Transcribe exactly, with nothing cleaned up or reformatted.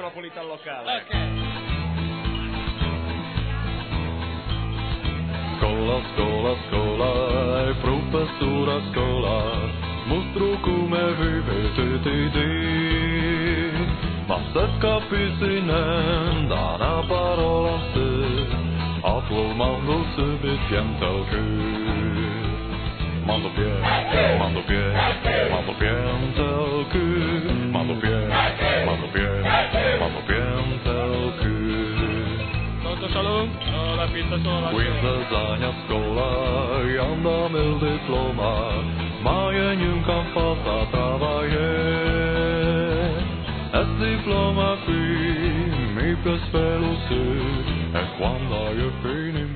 metropolitan locale. Ok. Scola, scola, scola, e professora scola, mostro come vivete te te. Ma se capisci niente da una parola se, a tuo mondo subito pianta il cuore. Mando pie, mando pie, mando pianta il cuore. Mando pie, mando pie, mando pianta il cuore. Pronto solo? No, la pizza solo la Quinze anni a scuola e andam il diploma, ma io nunca fatto a travagliare. E diploma qui mi piace veloce, e quando io fini